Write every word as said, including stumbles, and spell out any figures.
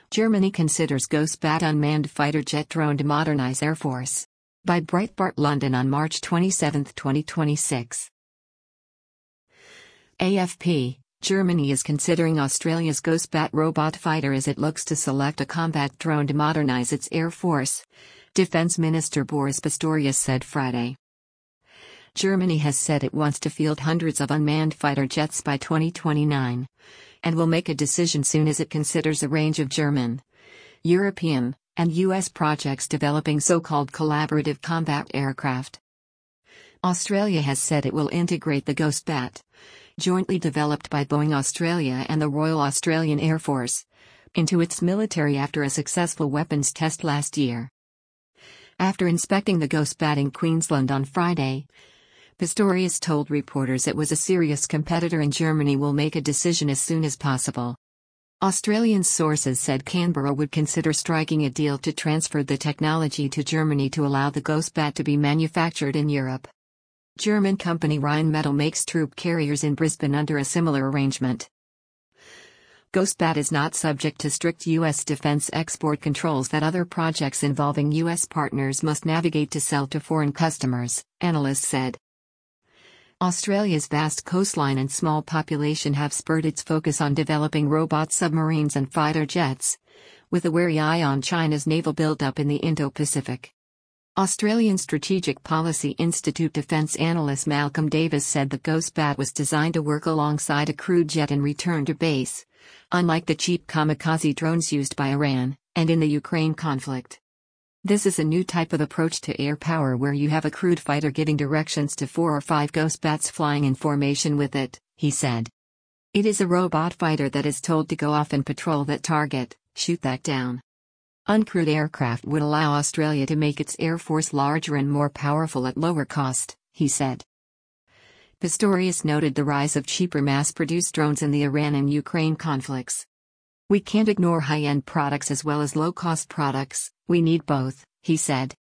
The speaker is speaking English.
Germany considers Ghost-Bat unmanned fighter jet drone to modernize Air Force. By Breitbart London on March twenty-seventh, twenty twenty-six. A F P, Germany is considering Australia's Ghost-Bat robot fighter as it looks to select a combat drone to modernize its Air Force, Defense Minister Boris Pistorius said Friday. Germany has said it wants to field hundreds of unmanned fighter jets by twenty twenty-nine, and will make a decision soon as it considers a range of German, European, and U S projects developing so-called collaborative combat aircraft. Australia has said it will integrate the Ghost-Bat, jointly developed by Boeing Australia and the Royal Australian Air Force, into its military after a successful weapons test last year. After inspecting the Ghost-Bat in Queensland on Friday, Pistorius told reporters it was a serious competitor and Germany will make a decision as soon as possible. Australian sources said Canberra would consider striking a deal to transfer the technology to Germany to allow the Ghost-Bat to be manufactured in Europe. German company Rheinmetall makes troop carriers in Brisbane under a similar arrangement. Ghost-Bat is not subject to strict U S defense export controls that other projects involving U S partners must navigate to sell to foreign customers, analysts said. Australia's vast coastline and small population have spurred its focus on developing robot submarines and fighter jets, with a wary eye on China's naval buildup in the Indo-Pacific. Australian Strategic Policy Institute defense analyst Malcolm Davis said the Ghost-Bat was designed to work alongside a crewed jet and return to base, unlike the cheap kamikaze drones used by Iran, and in the Ukraine conflict. This is a new type of approach to air power where you have a crewed fighter giving directions to four or five Ghost-Bats flying in formation with it, he said. It is a robot fighter that is told to go off and patrol that target, shoot that down. Uncrewed aircraft would allow Australia to make its air force larger and more powerful at lower cost, he said. Pistorius noted the rise of cheaper mass-produced drones in the Iran and Ukraine conflicts. We can't ignore high-end products as well as low-cost products, we need both, he said.